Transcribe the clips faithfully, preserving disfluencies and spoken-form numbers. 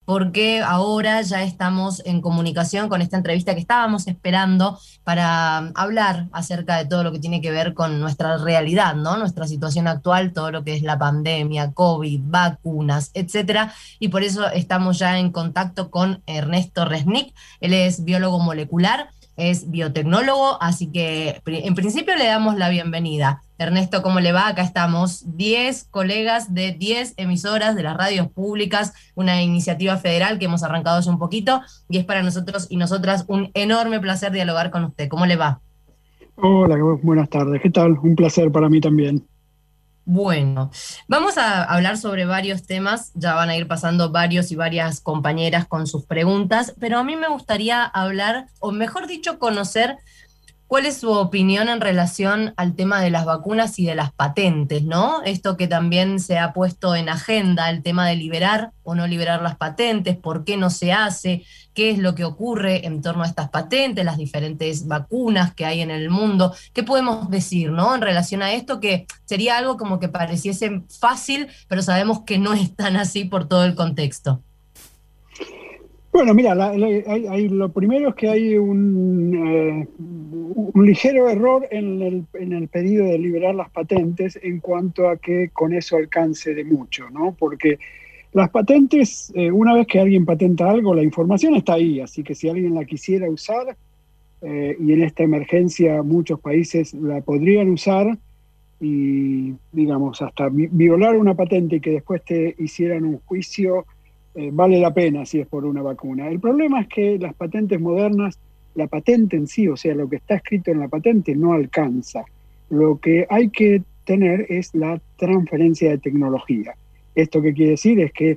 porque ahora ya estamos en comunicación con esta entrevista que estábamos esperando para hablar acerca de todo lo que tiene que ver con nuestra realidad, ¿no? Nuestra situación actual, todo lo que es la pandemia, COVID, vacunas, etcétera. Y por eso estamos ya en contacto con Ernesto Resnick. Él es biólogo molecular, es biotecnólogo, así que en principio le damos la bienvenida. Ernesto, ¿cómo le va? Acá estamos diez colegas de diez emisoras de las radios públicas, una iniciativa federal que hemos arrancado hace un poquito y es para nosotros y nosotras un enorme placer dialogar con usted. ¿Cómo le va? Hola, buenas tardes. ¿Qué tal? Un placer para mí también. Bueno, vamos a hablar sobre varios temas, ya van a ir pasando varios y varias compañeras con sus preguntas, pero a mí me gustaría hablar, o mejor dicho, conocer ¿cuál es su opinión en relación al tema de las vacunas y de las patentes, ¿no? Esto que también se ha puesto en agenda, el tema de liberar o no liberar las patentes, por qué no se hace, qué es lo que ocurre en torno a estas patentes, las diferentes vacunas que hay en el mundo. ¿Qué podemos decir, ¿no? En relación a esto, que sería algo como que pareciese fácil, pero sabemos que no es tan así por todo el contexto. Bueno, mira, la- la- hay- hay- lo primero es que hay un, eh, un ligero error en el, en el pedido de liberar las patentes en cuanto a que con eso alcance de mucho, ¿no? Porque las patentes, eh, una vez que alguien patenta algo, la información está ahí, así que si alguien la quisiera usar, eh, y en esta emergencia muchos países la podrían usar y, digamos, hasta vi- violar una patente y que después te hicieran un juicio, eh, vale la pena si es por una vacuna. El problema es que las patentes modernas, la patente en sí, o sea, lo que está escrito en la patente no alcanza. Lo que hay que tener es la transferencia de tecnología. ¿Esto qué quiere decir? Es que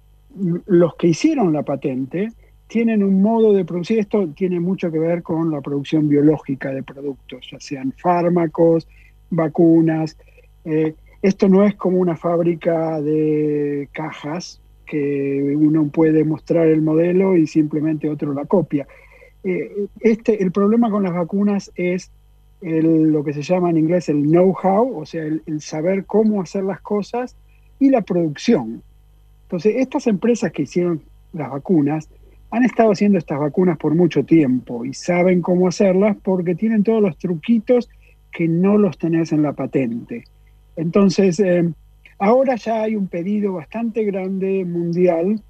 los que hicieron la patente tienen un modo de producir, esto tiene mucho que ver con la producción biológica de productos, ya sean fármacos, vacunas. Eh, esto no es como una fábrica de cajas que uno puede mostrar el modelo y simplemente otro la copia. Eh, este, el problema con las vacunas es el, lo que se llama en inglés el know-how, o sea, el, el saber cómo hacer las cosas y la producción. Entonces, estas empresas que hicieron las vacunas han estado haciendo estas vacunas por mucho tiempo y saben cómo hacerlas porque tienen todos los truquitos que no los tenés en la patente. Entonces, eh, ahora ya hay un pedido bastante grande mundial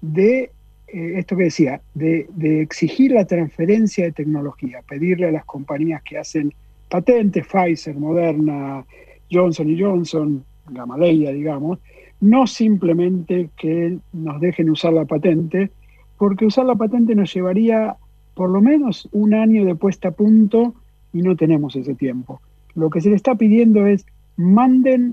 de eh, esto que decía, de, de exigir la transferencia de tecnología, pedirle a las compañías que hacen patentes, Pfizer, Moderna, Johnson y Johnson, Gamaleya, digamos, no simplemente que nos dejen usar la patente, porque usar la patente nos llevaría por lo menos un año de puesta a punto y no tenemos ese tiempo. Lo que se le está pidiendo es manden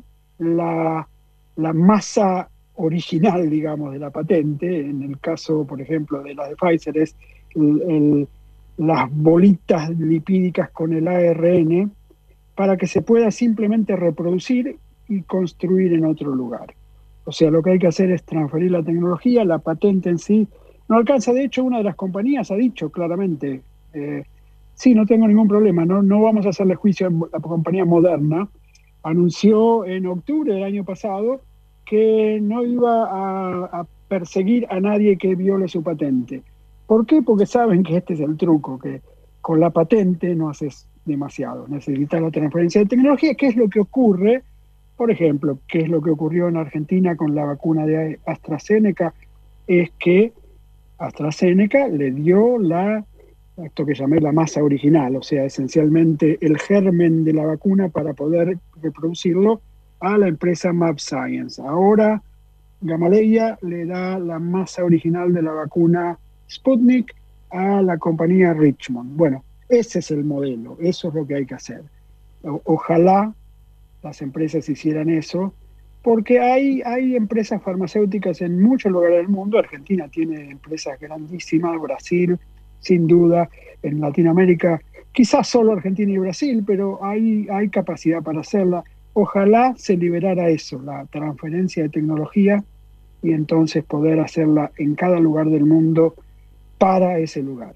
la, la masa original, digamos, de la patente. En el caso, por ejemplo, de la de Pfizer es el, el, las bolitas lipídicas con el A R N para que se pueda simplemente reproducir y construir en otro lugar. O sea, lo que hay que hacer es transferir la tecnología, la patente en sí no alcanza. De hecho, una de las compañías ha dicho claramente, eh, sí, no tengo ningún problema, no, no vamos a hacerle juicio a la compañía Moderna. Anunció en octubre del año pasado que no iba a, a perseguir a nadie que viole su patente. ¿Por qué? Porque saben que este es el truco, que con la patente no haces demasiado, necesitas la transferencia de tecnología. ¿Qué es lo que ocurre? Por ejemplo, ¿qué es lo que ocurrió en Argentina con la vacuna de AstraZeneca? Es que AstraZeneca le dio la, esto que llamé la masa original, o sea, esencialmente el germen de la vacuna para poder reproducirlo a la empresa mAbxience. Ahora Gamaleya le da la masa original de la vacuna Sputnik a la compañía Richmond. Bueno, ese es el modelo, eso es lo que hay que hacer. O, ojalá las empresas hicieran eso, porque hay, hay empresas farmacéuticas en muchos lugares del mundo. Argentina tiene empresas grandísimas, Brasil, sin duda, en Latinoamérica, quizás solo Argentina y Brasil, pero hay, hay capacidad para hacerla. Ojalá se liberara eso, la transferencia de tecnología, y entonces poder hacerla en cada lugar del mundo para ese lugar.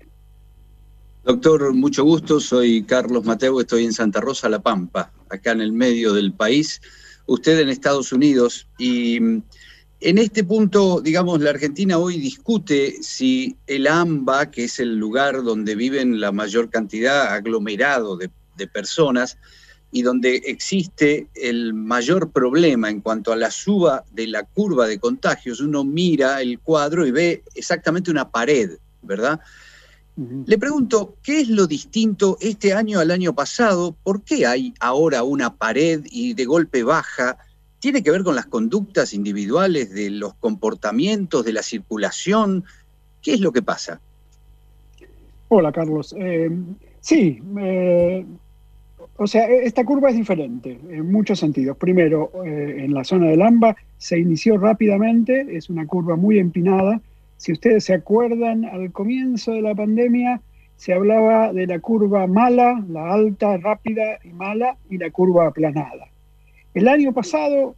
Doctor, mucho gusto, soy Carlos Mateo, estoy en Santa Rosa, La Pampa, acá en el medio del país, usted en Estados Unidos, y En este punto, digamos, la Argentina hoy discute si el AMBA, que es el lugar donde viven la mayor cantidad aglomerado de, de personas y donde existe el mayor problema en cuanto a la suba de la curva de contagios, uno mira el cuadro y ve exactamente una pared, ¿verdad? Uh-huh. Le pregunto, ¿qué es lo distinto este año al año pasado? ¿Por qué hay ahora una pared y de golpe baja? ¿Tiene que ver con las conductas individuales, de los comportamientos, de la circulación? ¿Qué es lo que pasa? Hola, Carlos. Eh, sí, eh, o sea, esta curva es diferente en muchos sentidos. Primero, eh, en la zona del AMBA se inició rápidamente, es una curva muy empinada. Si ustedes se acuerdan, al comienzo de la pandemia se hablaba de la curva mala, la alta, rápida y mala, y la curva aplanada. El año pasado,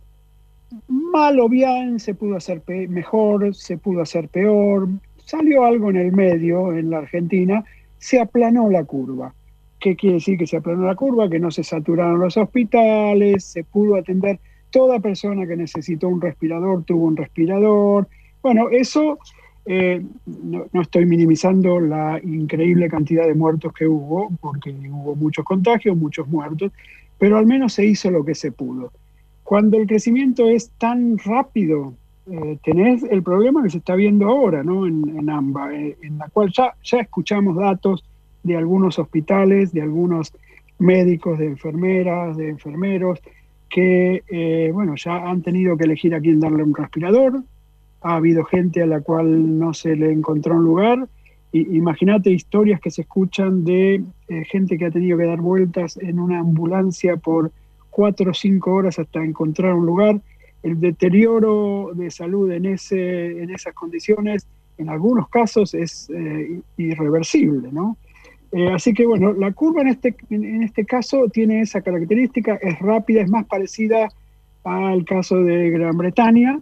mal o bien, se pudo hacer pe- mejor, se pudo hacer peor, salió algo en el medio en la Argentina, se aplanó la curva. ¿Qué quiere decir que se aplanó la curva? Que no se saturaron los hospitales, se pudo atender, toda persona que necesitó un respirador tuvo un respirador. Bueno, eso, eh, no, no estoy minimizando la increíble cantidad de muertos que hubo, porque hubo muchos contagios, muchos muertos, pero al menos se hizo lo que se pudo. Cuando el crecimiento es tan rápido, eh, tenés el problema que se está viendo ahora, ¿no? En, en AMBA, eh, en la cual ya, ya escuchamos datos de algunos hospitales, de algunos médicos, de enfermeras, de enfermeros, que eh, bueno, ya han tenido que elegir a quién darle un respirador. Ha habido gente a la cual no se le encontró un lugar. Imagínate historias que se escuchan de eh, gente que ha tenido que dar vueltas en una ambulancia por cuatro o cinco horas hasta encontrar un lugar. El deterioro de salud en, ese, en esas condiciones, en algunos casos, es eh, irreversible, ¿no? Eh, así que, bueno, la curva en este, en, en este caso tiene esa característica, es rápida, es más parecida al caso de Gran Bretaña.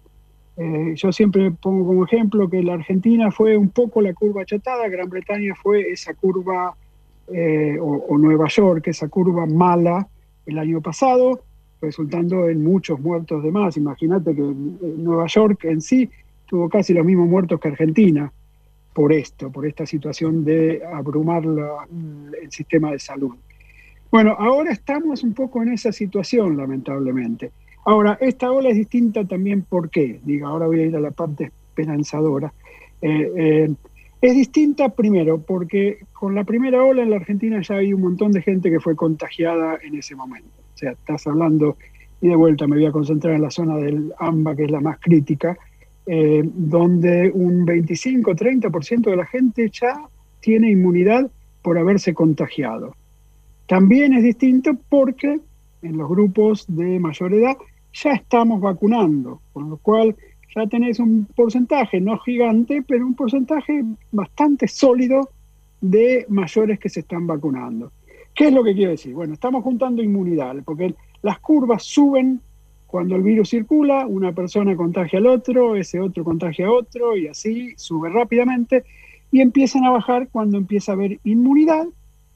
Eh, yo siempre pongo como ejemplo que la Argentina fue un poco la curva achatada, Gran Bretaña fue esa curva, eh, o, o Nueva York, esa curva mala el año pasado, resultando en muchos muertos de más. Imagínate que Nueva York en sí tuvo casi los mismos muertos que Argentina por esto, por esta situación de abrumar la, el sistema de salud. Bueno, ahora estamos un poco en esa situación, lamentablemente. Ahora, esta ola es distinta también, ¿por qué? Digo, ahora voy a ir a la parte esperanzadora. Eh, eh, es distinta, primero, porque con la primera ola en la Argentina ya hay un montón de gente que fue contagiada en ese momento. O sea, estás hablando, y de vuelta me voy a concentrar en la zona del AMBA, que es la más crítica, eh, donde un veinticinco a treinta por ciento de la gente ya tiene inmunidad por haberse contagiado. También es distinto porque en los grupos de mayor edad ya estamos vacunando, con lo cual ya tenés un porcentaje, no gigante, pero un porcentaje bastante sólido de mayores que se están vacunando. ¿Qué es lo que quiero decir? Bueno, estamos juntando inmunidad, porque las curvas suben cuando el virus circula, una persona contagia al otro, ese otro contagia a otro, y así sube rápidamente, y empiezan a bajar cuando empieza a haber inmunidad,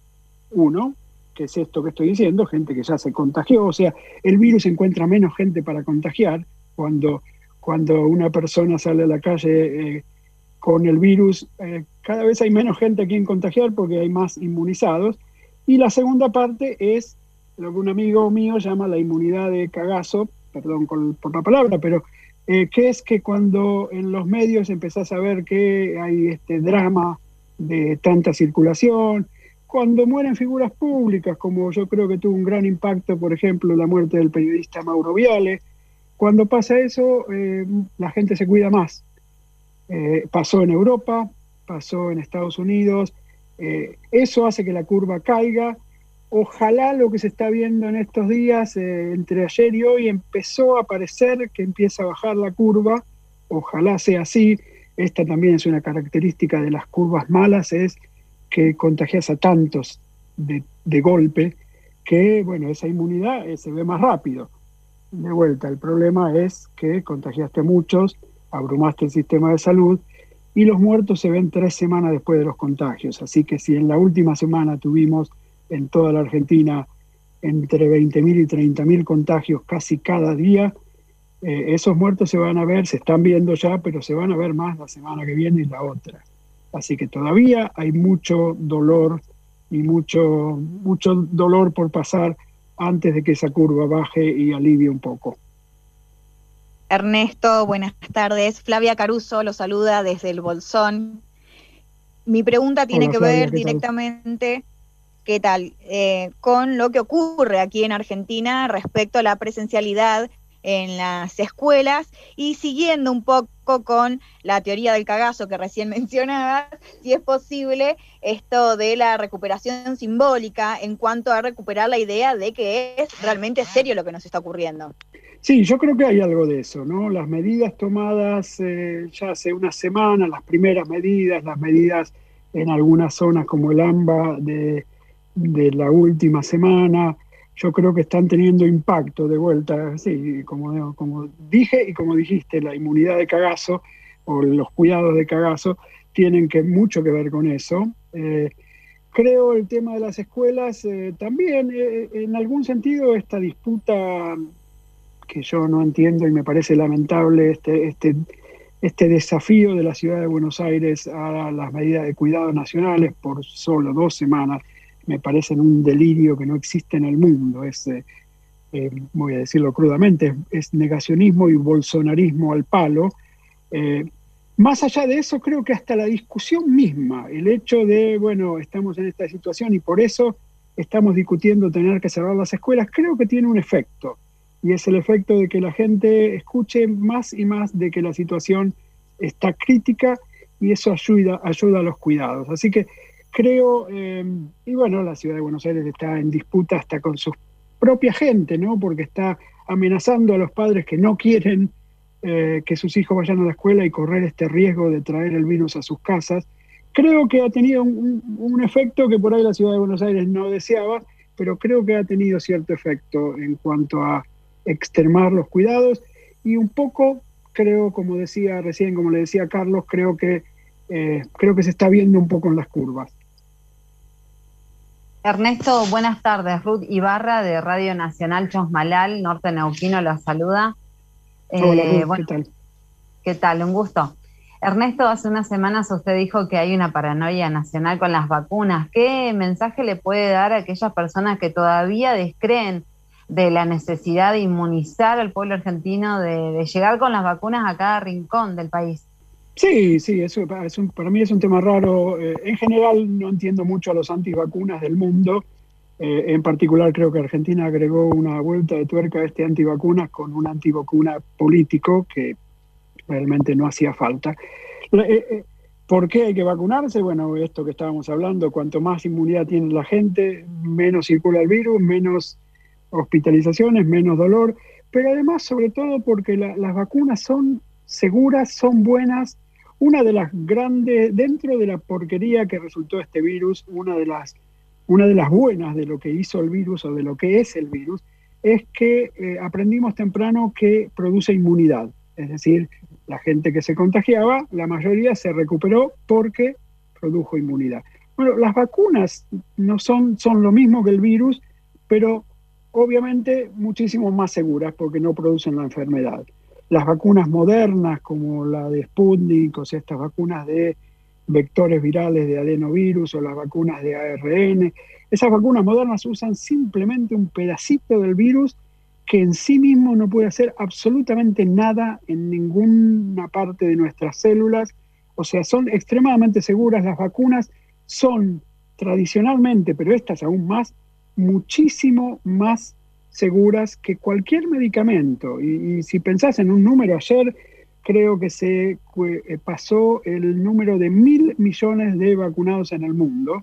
uno, que es esto que estoy diciendo, gente que ya se contagió, o sea, el virus encuentra menos gente para contagiar cuando, cuando una persona sale a la calle eh, con el virus, eh, cada vez hay menos gente a quien contagiar porque hay más inmunizados. Y la segunda parte es lo que un amigo mío llama la inmunidad de cagazo, perdón por, por la palabra, pero eh, que es que cuando en los medios empezás a ver que hay este drama de tanta circulación, cuando mueren figuras públicas, como yo creo que tuvo un gran impacto, por ejemplo, la muerte del periodista Mauro Viale, cuando pasa eso, eh, la gente se cuida más. Eh, pasó en Europa, pasó en Estados Unidos, eh, eso hace que la curva caiga. Ojalá lo que se está viendo en estos días, eh, entre ayer y hoy, empezó a parecer que empieza a bajar la curva, ojalá sea así. Esta también es una característica de las curvas malas, es que contagias a tantos de, de golpe, que, bueno, esa inmunidad eh, se ve más rápido. De vuelta, el problema es que contagiaste a muchos, abrumaste el sistema de salud, y los muertos se ven tres semanas después de los contagios. Así que si en la última semana tuvimos en toda la Argentina entre veinte mil y treinta mil contagios casi cada día, Eh, esos muertos se van a ver, se están viendo ya, pero se van a ver más la semana que viene y la otra. Así que todavía hay mucho dolor y mucho, mucho dolor por pasar antes de que esa curva baje y alivie un poco. Ernesto, buenas tardes. Flavia Caruso lo saluda desde el Bolsón. Mi pregunta tiene Hola, que Flavia, ver ¿qué directamente, ¿qué tal? Eh, con lo que ocurre aquí en Argentina respecto a la presencialidad en las escuelas y siguiendo un poco con la teoría del cagazo que recién mencionabas, si es posible esto de la recuperación simbólica en cuanto a recuperar la idea de que es realmente serio lo que nos está ocurriendo. Sí, yo creo que hay algo de eso, ¿no? Las medidas tomadas eh, ya hace unas semanas, las primeras medidas, las medidas en algunas zonas como el AMBA de, de la última semana, yo creo que están teniendo impacto de vuelta, sí, como, como dije y como dijiste, la inmunidad de cagazo o los cuidados de cagazo tienen que, mucho que ver con eso. Eh, creo el tema de las escuelas eh, también, eh, en algún sentido, esta disputa que yo no entiendo y me parece lamentable, este, este, este desafío de la ciudad de Buenos Aires a las medidas de cuidado nacionales por solo dos semanas, me parecen un delirio que no existe en el mundo. Es, eh, eh, voy a decirlo crudamente, es, es negacionismo y bolsonarismo al palo. Eh, más allá de eso, creo que hasta la discusión misma, el hecho de, bueno, estamos en esta situación y por eso estamos discutiendo tener que cerrar las escuelas, creo que tiene un efecto. Y es el efecto de que la gente escuche más y más de que la situación está crítica y eso ayuda, ayuda a los cuidados. Así que creo, eh, y bueno, la ciudad de Buenos Aires está en disputa hasta con su propia gente, ¿no? Porque está amenazando a los padres que no quieren eh, que sus hijos vayan a la escuela y correr este riesgo de traer el virus a sus casas. Creo que ha tenido un, un efecto que por ahí la ciudad de Buenos Aires no deseaba, pero creo que ha tenido cierto efecto en cuanto a extremar los cuidados y un poco, creo, como decía recién, como le decía Carlos, creo que, eh, creo que se está viendo un poco en las curvas. Ernesto, buenas tardes. Ruth Ibarra de Radio Nacional Chosmalal, Norte Neuquino, los saluda. Hola, Eh, Ruth, bueno, ¿qué tal? ¿Qué tal? Un gusto. Ernesto, hace unas semanas usted dijo que hay una paranoia nacional con las vacunas. ¿Qué mensaje le puede dar a aquellas personas que todavía descreen de la necesidad de inmunizar al pueblo argentino, de, de llegar con las vacunas a cada rincón del país? Sí, sí, eso es un, para mí es un tema raro. Eh, en general no entiendo mucho a los antivacunas del mundo. Eh, en particular creo que Argentina agregó una vuelta de tuerca a este antivacunas con un antivacuna político que realmente no hacía falta. Eh, eh, ¿Por qué hay que vacunarse? Bueno, esto que estábamos hablando, cuanto más inmunidad tiene la gente, menos circula el virus, menos hospitalizaciones, menos dolor, pero además sobre todo porque la, las vacunas son seguras, son buenas. Una de las grandes, dentro de la porquería que resultó este virus, una de las, una de las buenas de lo que hizo el virus o de lo que es el virus, es que eh, aprendimos temprano que produce inmunidad. Es decir, la gente que se contagiaba, la mayoría se recuperó porque produjo inmunidad. Bueno, las vacunas no son, son lo mismo que el virus, pero obviamente muchísimo más seguras porque no producen la enfermedad. Las vacunas modernas como la de Sputnik, o sea, estas vacunas de vectores virales de adenovirus o las vacunas de A R N, esas vacunas modernas usan simplemente un pedacito del virus que en sí mismo no puede hacer absolutamente nada en ninguna parte de nuestras células. O sea, son extremadamente seguras. Las vacunas son tradicionalmente, pero estas aún más, muchísimo más seguras que cualquier medicamento. Y, y si pensás en un número, ayer creo que se eh, pasó el número de mil millones de vacunados en el mundo.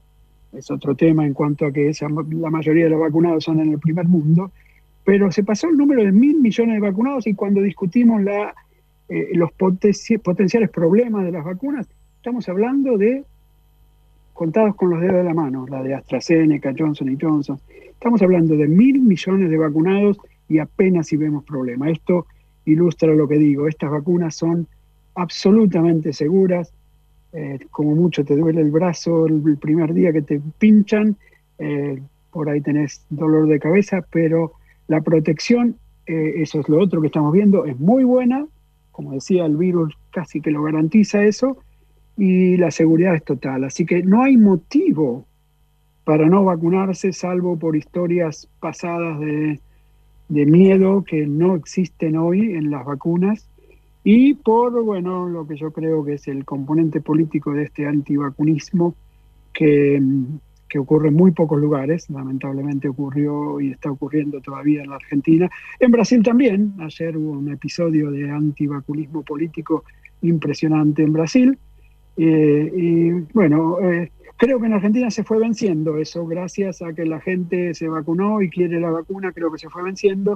Es otro tema en cuanto a que esa, la mayoría de los vacunados son en el primer mundo, pero se pasó el número de mil millones de vacunados y cuando discutimos la, eh, los poten- potenciales problemas de las vacunas, estamos hablando de contados con los dedos de la mano, la de AstraZeneca, Johnson y Johnson. Estamos hablando de mil millones de vacunados y apenas si vemos problemas. Esto ilustra lo que digo. Estas vacunas son absolutamente seguras. Eh, como mucho te duele el brazo el primer día que te pinchan, eh, por ahí tenés dolor de cabeza, pero la protección eh, eso es lo otro que estamos viendo, es muy buena, como decía, el virus casi que lo garantiza eso, y la seguridad es total. Así que no hay motivo para no vacunarse, salvo por historias pasadas de, de miedo que no existen hoy en las vacunas, y por, bueno, lo que yo creo que es el componente político de este antivacunismo que, que ocurre en muy pocos lugares. Lamentablemente ocurrió y está ocurriendo todavía en la Argentina. En Brasil también, ayer hubo un episodio de antivacunismo político impresionante en Brasil. Eh, y bueno, eh, creo que en Argentina se fue venciendo eso, gracias a que la gente se vacunó y quiere la vacuna, creo que se fue venciendo.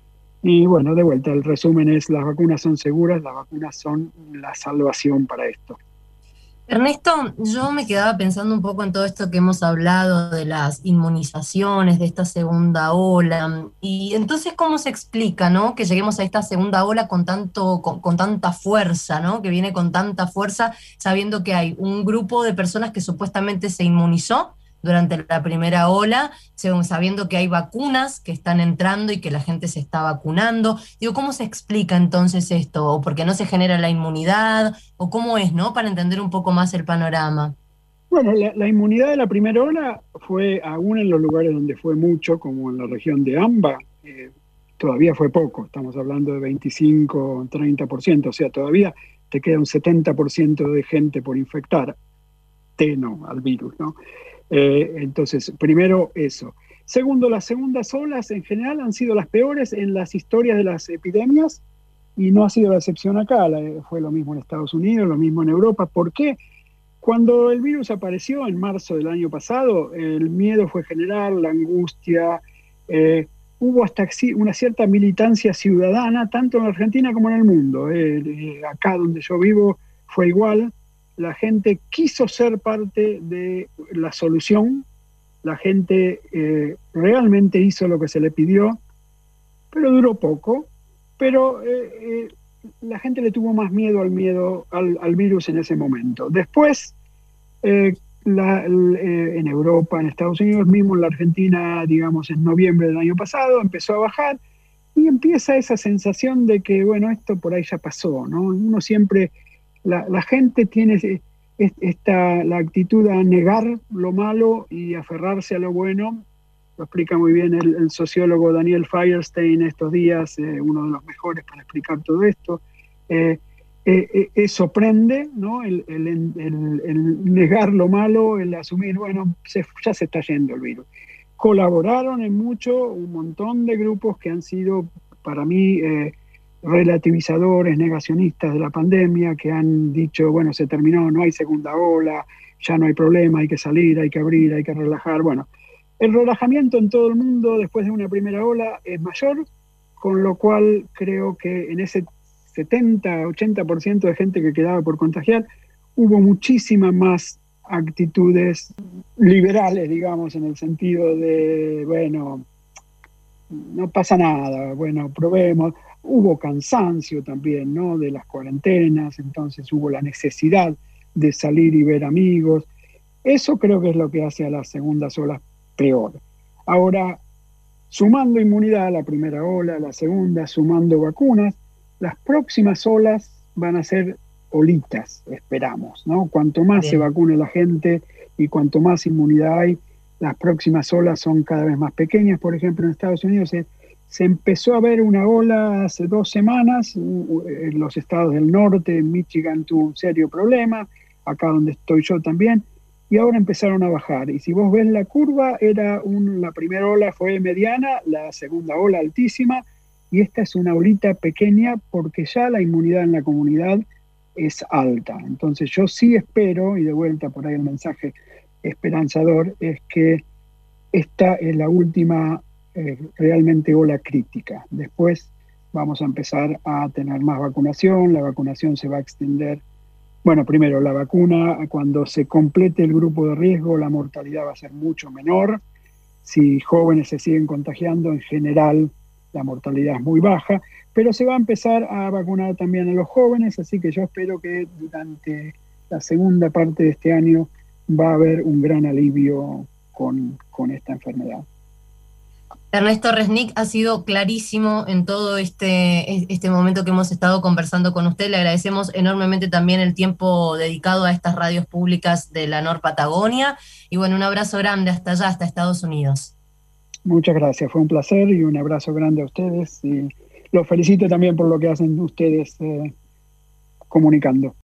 Y bueno, de vuelta, el resumen es: las vacunas son seguras, las vacunas son la salvación para esto. Ernesto, yo me quedaba pensando un poco en todo esto que hemos hablado de las inmunizaciones, de esta segunda ola, y entonces cómo se explica, ¿no?, que lleguemos a esta segunda ola con tanto, con, con tanta fuerza, ¿no?, que viene con tanta fuerza, sabiendo que hay un grupo de personas que supuestamente se inmunizó durante la primera ola, sabiendo que hay vacunas que están entrando y que la gente se está vacunando. Digo, ¿cómo se explica entonces esto? ¿O por qué no se genera la inmunidad? ¿O cómo es, no? Para entender un poco más el panorama. Bueno, la, la inmunidad de la primera ola fue, aún en los lugares donde fue mucho, como en la región de AMBA, eh, todavía fue poco. Estamos hablando de veinticinco, treinta por ciento. O sea, todavía te queda un setenta por ciento de gente por infectar. Teno al virus, ¿no? Eh, entonces, primero eso. Segundo, las segundas olas en general han sido las peores en las historias de las epidemias, y no ha sido la excepción acá. La, fue lo mismo en Estados Unidos, lo mismo en Europa. ¿Por qué? Cuando el virus apareció en marzo del año pasado, el miedo fue general, la angustia, eh, hubo hasta una cierta militancia ciudadana, tanto en Argentina como en el mundo. Eh, eh, acá donde yo vivo fue igual. La gente quiso ser parte de la solución, la gente eh, realmente hizo lo que se le pidió, pero duró poco. Pero eh, eh, la gente le tuvo más miedo al miedo al, al virus en ese momento. Después, eh, la, eh, en Europa, en Estados Unidos, mismo en la Argentina, digamos en noviembre del año pasado, empezó a bajar, y empieza esa sensación de que, bueno, esto por ahí ya pasó, ¿no? Uno siempre... La, la gente tiene esta, la actitud a negar lo malo y aferrarse a lo bueno. Lo explica muy bien el, el sociólogo Daniel Firestein estos días, eh, uno de los mejores para explicar todo esto. Eh, eh, eh, eso prende, ¿no? El, el, el, el negar lo malo, el asumir, bueno, se, ya se está yendo el virus. Colaboraron en mucho un montón de grupos que han sido, para mí, eh, relativizadores, negacionistas de la pandemia, que han dicho, bueno, se terminó, no hay segunda ola, ya no hay problema, hay que salir, hay que abrir, hay que relajar. Bueno, el relajamiento en todo el mundo después de una primera ola es mayor, con lo cual creo que en ese setenta, ochenta por ciento de gente que quedaba por contagiar, hubo muchísimas más actitudes liberales, digamos, en el sentido de, bueno, no pasa nada, bueno, probemos. Hubo cansancio también, ¿no?, de las cuarentenas, entonces hubo la necesidad de salir y ver amigos. Eso creo que es lo que hace a las segundas olas peor. Ahora, sumando inmunidad a la primera ola, a la segunda, sumando vacunas, las próximas olas van a ser olitas, esperamos, ¿no? Cuanto más Bien. se vacune la gente y cuanto más inmunidad hay, las próximas olas son cada vez más pequeñas. Por ejemplo, en Estados Unidos se, se empezó a ver una ola hace dos semanas, en los estados del norte, en Michigan tuvo un serio problema, acá donde estoy yo también, y ahora empezaron a bajar. Y si vos ves la curva, era un, la primera ola fue mediana, la segunda ola altísima, y esta es una olita pequeña porque ya la inmunidad en la comunidad es alta. Entonces yo sí espero, y de vuelta por ahí el mensaje esperanzador, es que esta es la última eh, realmente ola crítica. Después vamos a empezar a tener más vacunación, la vacunación se va a extender. Bueno, primero, la vacuna, cuando se complete el grupo de riesgo, la mortalidad va a ser mucho menor. Si jóvenes se siguen contagiando, en general la mortalidad es muy baja, pero se va a empezar a vacunar también a los jóvenes, así que yo espero que durante la segunda parte de este año va a haber un gran alivio con, con esta enfermedad. Ernesto Resnick, ha sido clarísimo en todo este, este momento que hemos estado conversando con usted. Le agradecemos enormemente también el tiempo dedicado a estas radios públicas de la Nor Patagonia. Y bueno, un abrazo grande hasta allá, hasta Estados Unidos. Muchas gracias, fue un placer y un abrazo grande a ustedes. Y los felicito también por lo que hacen ustedes eh, comunicando.